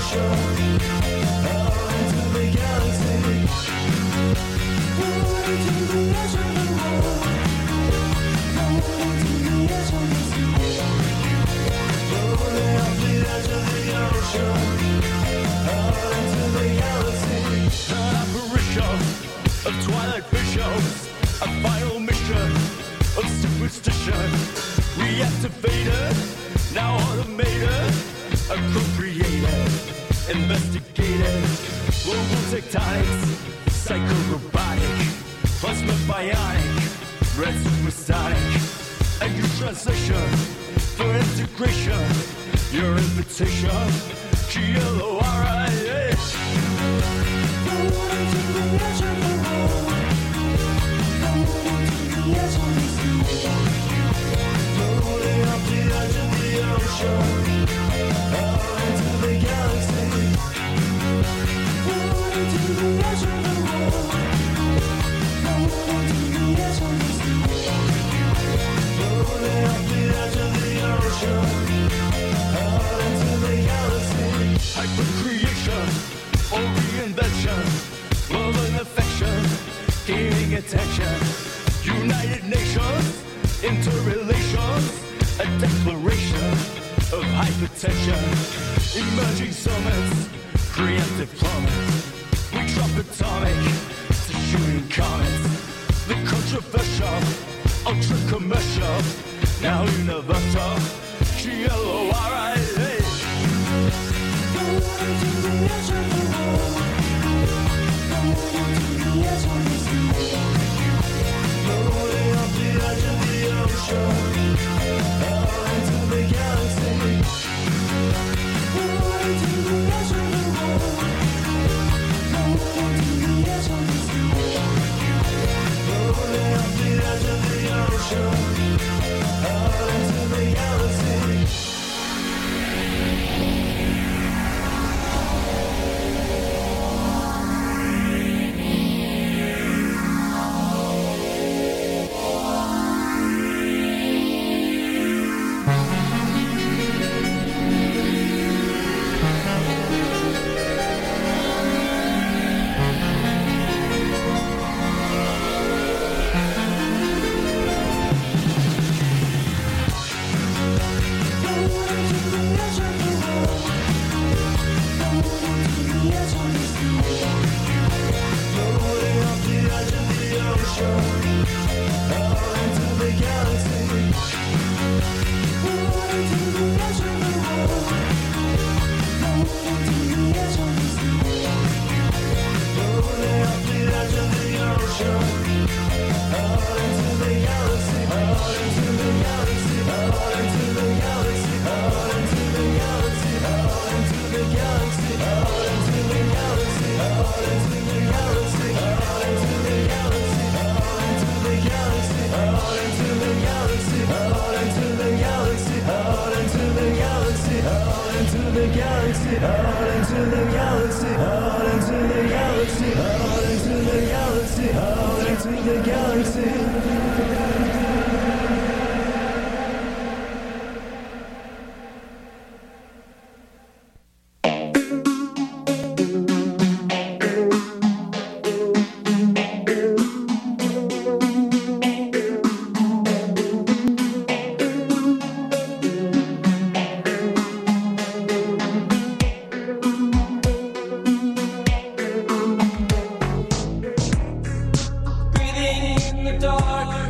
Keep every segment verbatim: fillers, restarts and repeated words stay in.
Breathing in the dark.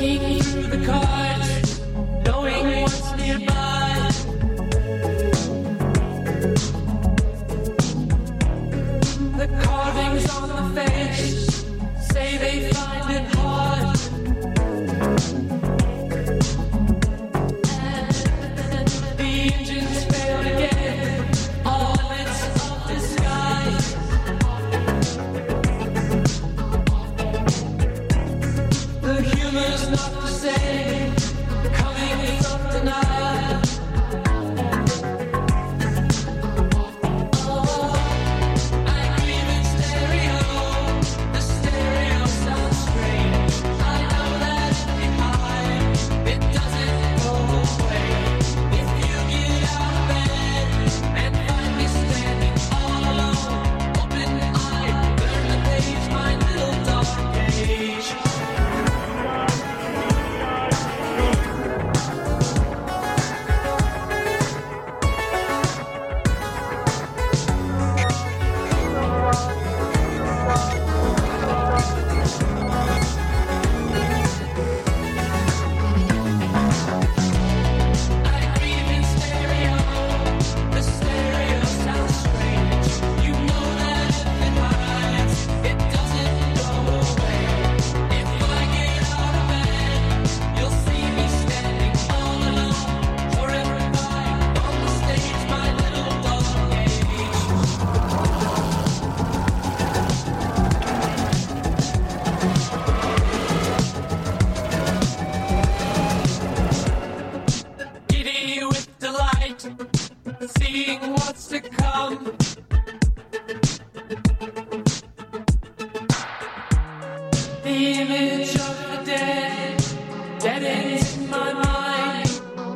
Looking through the cards, knowing what's nearby. The carvings on the face say they find it hard. And the engines failed again, all limits of the sky. The humor's not the same, coming from denial. Oh, I dream in stereo, the stereo sounds strange. I know that behind it doesn't go away. If you get out of bed and find me standing all alone, open-eyed, turn the page, my little dark age. I dream in stereo, the stereo sounds strange. You know that if it hides, it doesn't go away. If I get out of bed, you'll see me standing all alone, forever by on the stage, my little dark age. Giddy with delight, seeing what's to come. The image of the dead, dead ends in my mind.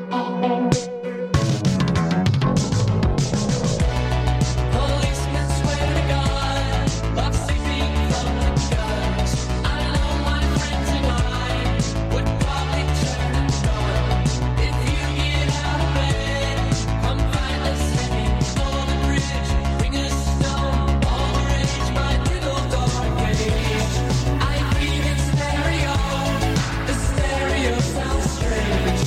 Policemen swear to God, love sleeping from the guns. I know my friends and I would probably turn and run. If you get out of bed, come find us heading for the bridge. Bring us snow, all the rage, my little dark age. I breathe in stereo, the stereo sounds strange.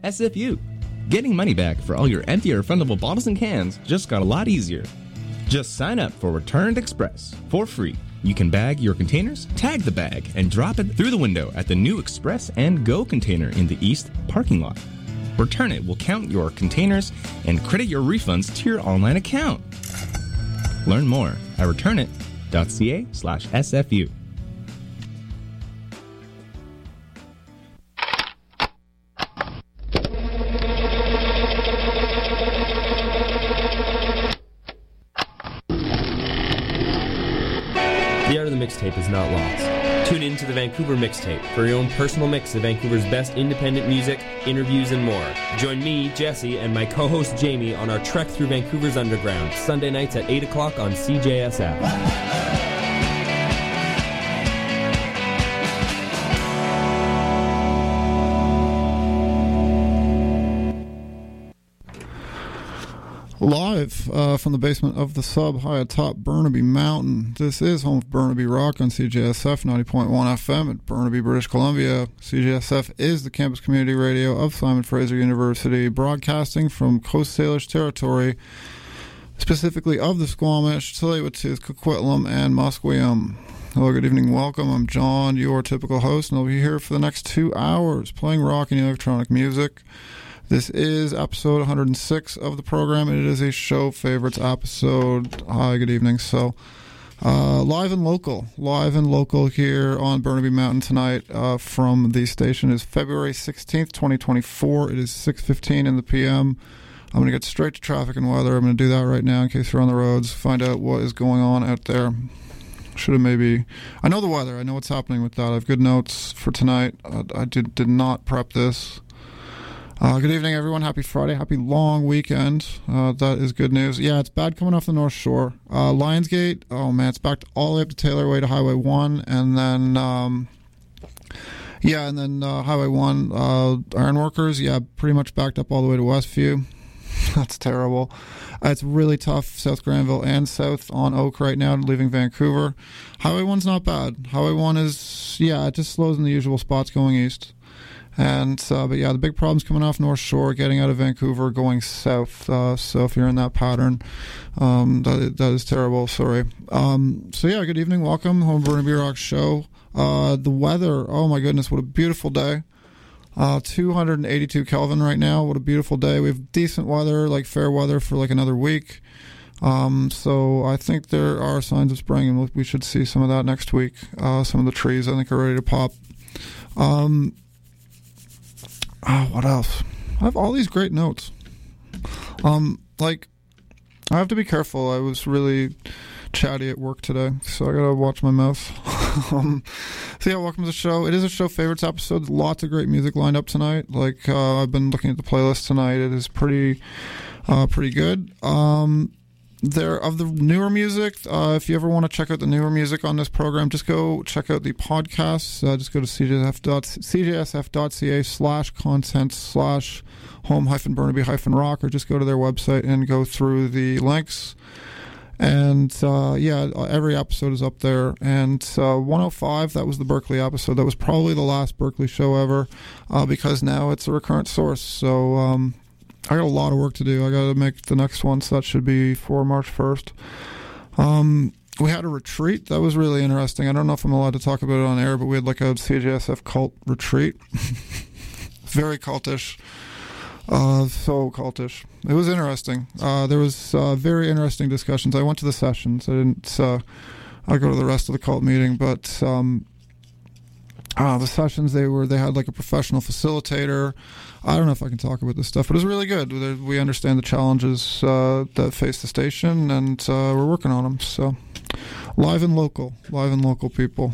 S F U. Getting money back for all your empty or refundable bottles and cans just got a lot easier. Just sign up for Returned Express for free. You can bag your containers, tag the bag, and drop it through the window at the new Express and Go container in the East parking lot. Return It will count your containers and credit your refunds to your online account. Learn more at returnit.ca slash SFU. The art of the mixtape is not lost. Tune in to the Vancouver Mixtape for your own personal mix of Vancouver's best independent music, interviews, and more. Join me, Jesse, and my co-host Jamie on our trek through Vancouver's underground, Sunday nights at eight o'clock on C J S F. Live uh, from the basement of the sub high atop Burnaby Mountain. This is home of Burnaby Rock on C J S F ninety point one F M at Burnaby, British Columbia. C J S F is the campus community radio of Simon Fraser University, broadcasting from Coast Salish territory, specifically of the Squamish, Tsleil-Waututh, Coquitlam, and Musqueam. Hello, good evening, welcome. I'm John, your typical host, and I'll be here for the next two hours playing rock and electronic music. This is episode one hundred six of the program, and it is a show favorites episode. Hi, good evening. So, uh, live and local. Live and local here on Burnaby Mountain tonight uh, from the station is February sixteenth, twenty twenty-four. It is six fifteen in the p m. I'm going to get straight to traffic and weather. I'm going to do that right now in case you're on the roads, find out what is going on out there. Should have maybe... I know the weather. I know what's happening with that. I have good notes for tonight. Uh, I did, did not prep this. Uh, good evening, everyone. Happy Friday. Happy long weekend. Uh, that is good news. Yeah, it's bad coming off the North Shore. Uh, Lionsgate, oh man, it's backed all the way up to Taylor Way to Highway one. And then, um, yeah, and then uh, Highway one, uh, Ironworkers, yeah, pretty much backed up all the way to Westview. That's terrible. Uh, it's really tough, South Granville and South on Oak right now, leaving Vancouver. Highway one's not bad. Highway one is, yeah, it just slows in the usual spots going east. And uh, but yeah, the big problem's coming off North Shore, getting out of Vancouver, going south. Uh, so if you're in that pattern, um, that that is terrible. Sorry. Um, so yeah, good evening, welcome home Burnaby Rock show. Uh, the weather, oh my goodness, what a beautiful day. Uh, two hundred eighty-two Kelvin right now. What a beautiful day. We have decent weather, like fair weather for like another week. Um, so I think there are signs of spring, and we should see some of that next week. Uh, some of the trees I think are ready to pop. Um. Oh, what else? I have all these great notes. Um, like, I have to be careful. I was really chatty at work today, so I gotta watch my mouth. um, so yeah, welcome to the show. It is a show favorites episode. Lots of great music lined up tonight. Like, uh, I've been looking at the playlist tonight. It is pretty, uh, pretty good. Um, There of the newer music, uh, if you ever want to check out the newer music on this program, just go check out the podcasts. Uh, just go to cjsf.ca slash content slash home hyphen Burnaby hyphen rock, or just go to their website and go through the links. And uh, yeah, every episode is up there. And uh, one oh five, that was the Berkeley episode. That was probably the last Berkeley show ever, uh, because now it's a recurrent source. So um, I got a lot of work to do. I got to make the next one, so that should be for March first. Um, we had a retreat. That was really interesting. I don't know if I'm allowed to talk about it on air, but we had like a C J S F cult retreat. Very cultish. Uh, so cultish. It was interesting. Uh, there was uh, very interesting discussions. I went to the sessions. I didn't uh, I go to the rest of the cult meeting, but um, uh, the sessions, they were they had like a professional facilitator. I don't know if I can talk about this stuff, but it was really good. We understand the challenges uh, that face the station, and uh, we're working on them. So, live and local, live and local people.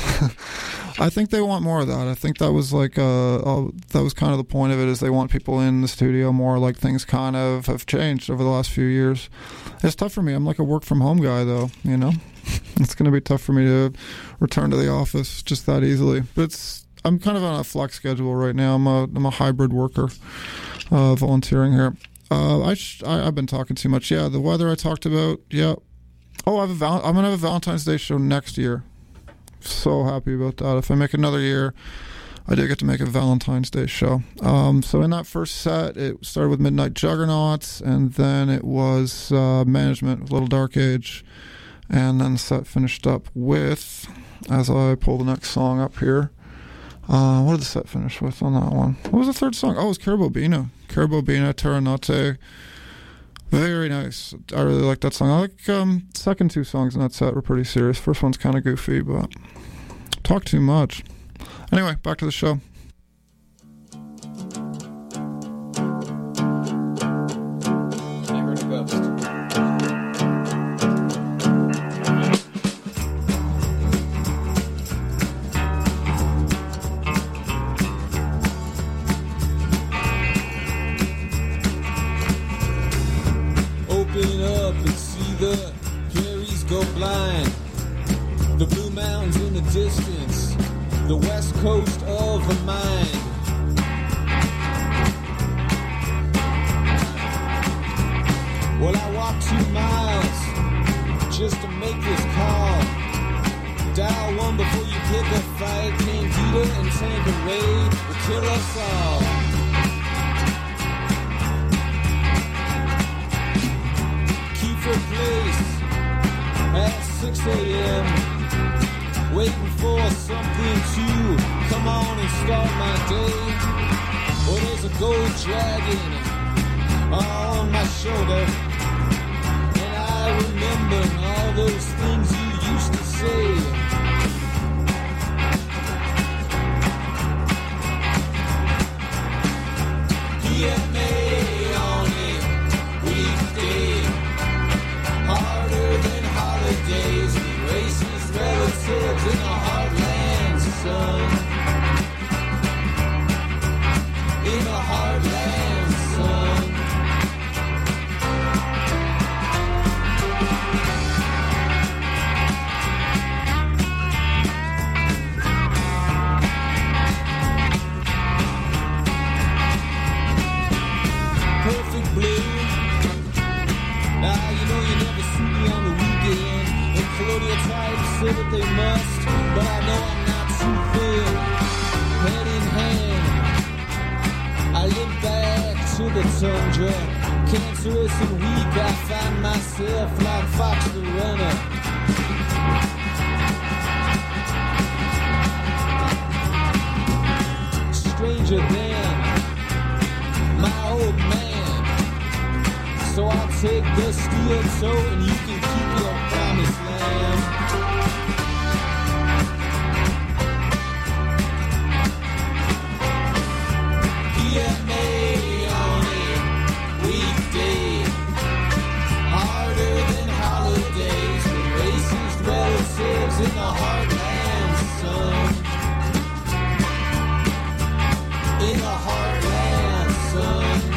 I think they want more of that. I think that was like uh, uh, that was kind of the point of it, is they want people in the studio more. Like, things kind of have changed over the last few years. It's tough for me. I'm like a work from home guy, though. You know, it's going to be tough for me to return to the office just that easily. But it's. I'm kind of on a flex schedule right now. I'm a I'm a hybrid worker, uh, volunteering here. Uh, I, sh- I I've been talking too much. Yeah, the weather I talked about. Yeah. Oh, I have a val- I'm gonna have a Valentine's Day show next year. So happy about that. If I make another year, I did get to make a Valentine's Day show. Um, so in that first set, it started with Midnight Juggernauts, and then it was uh, Management, Little Dark Age, and then the set finished up with, as I pull the next song up here, uh, what did the set finish with on that one? What was the third song? Oh, it was Carabobina. Carabobina, Terra Notte. Very nice. I really like that song. I like um, second two songs in that set were pretty serious. First one's kind of goofy, but talk too much. Anyway, back to the show. I heard a ghost. Open up and see the prairies go blind. The blue mountains in the distance, the west coast of the mind. Well, I walked two miles just to make this call. Dial one before you pick a fight. Candida and Tanqueray will kill us all. Kiefer Place at six a.m. waiting for something to come on and start my day. Well, there's a gold dragon on my shoulder, and I remember all those things you used to say. P M A on a weekday, harder than holidays, with racist relatives in the heartland, son. In the heartland, son. Perfect blue. Now you know you never see me on the weekend. And colonial types say that they must, but I know I'm not too thin. Hand in hand, I live back to the tundra. Cancerous and weak, I find myself like Fox the Runner. Stranger than my old man. So I'll take the steel toe and you can keep your promised land. P M A on a weekday, harder than holidays, with racist relatives in the heartland, son. In the heartland, son.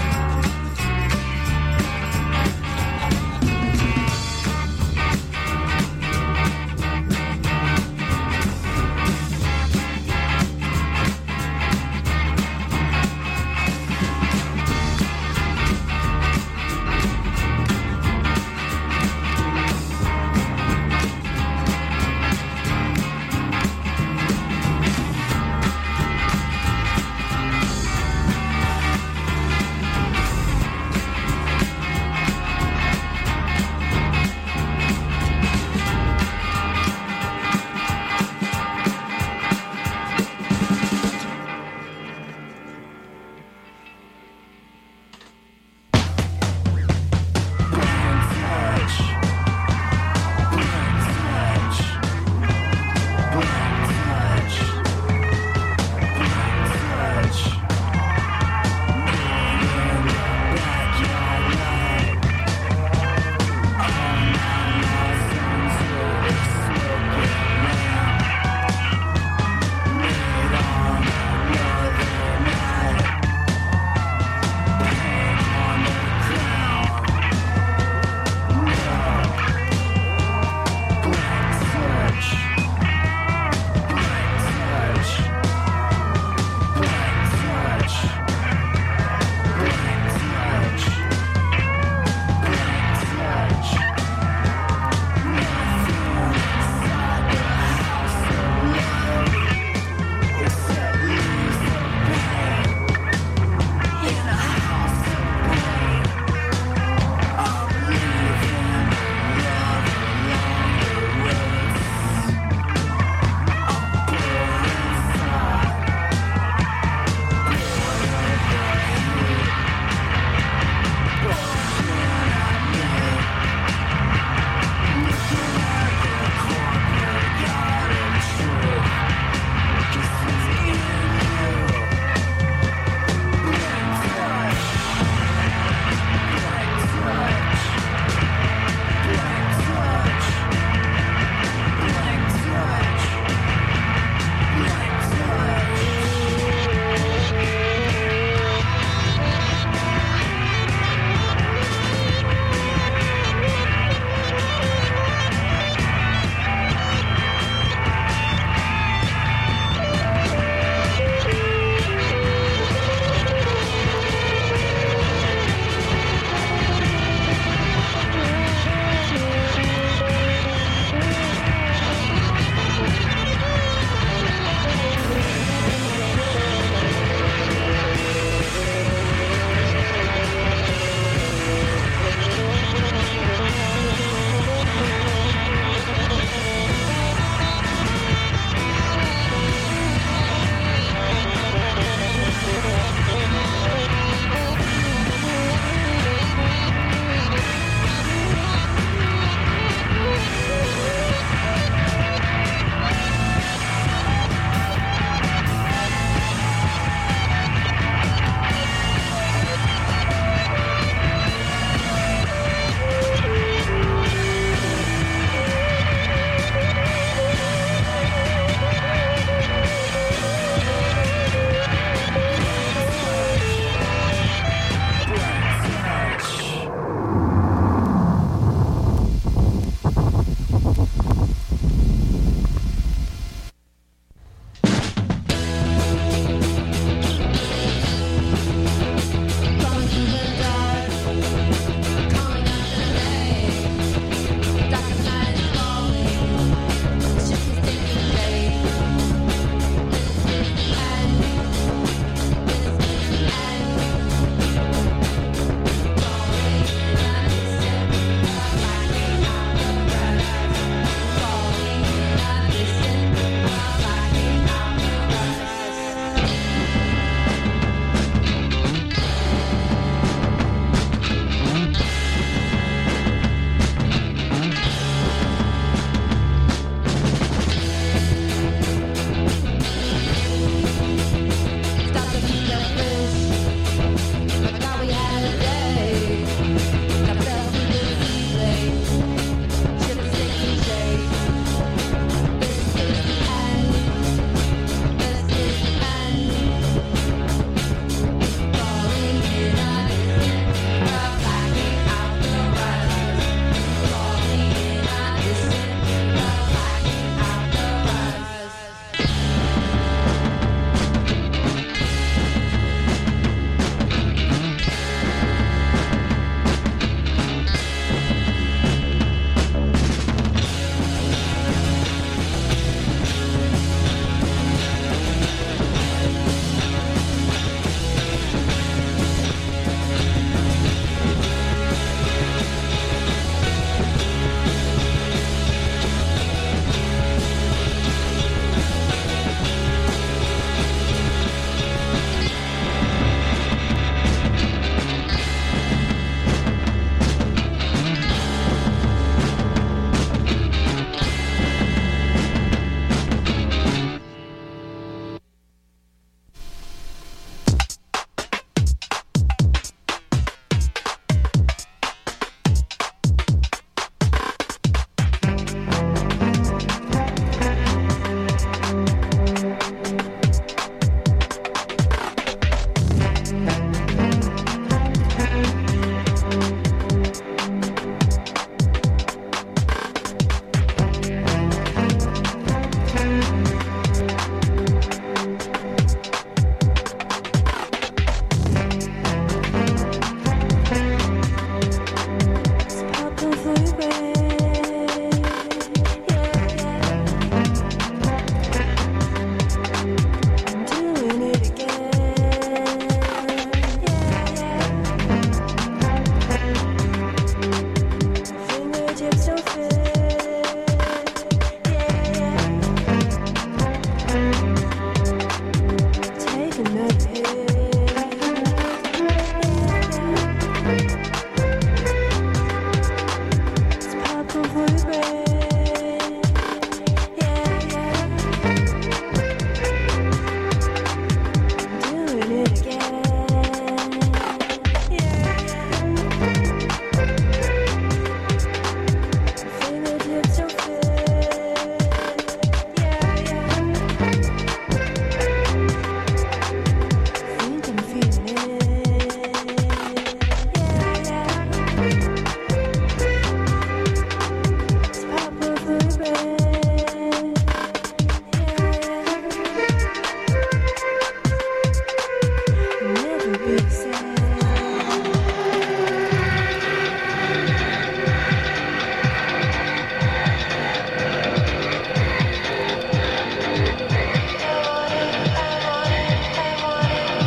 Never be the same.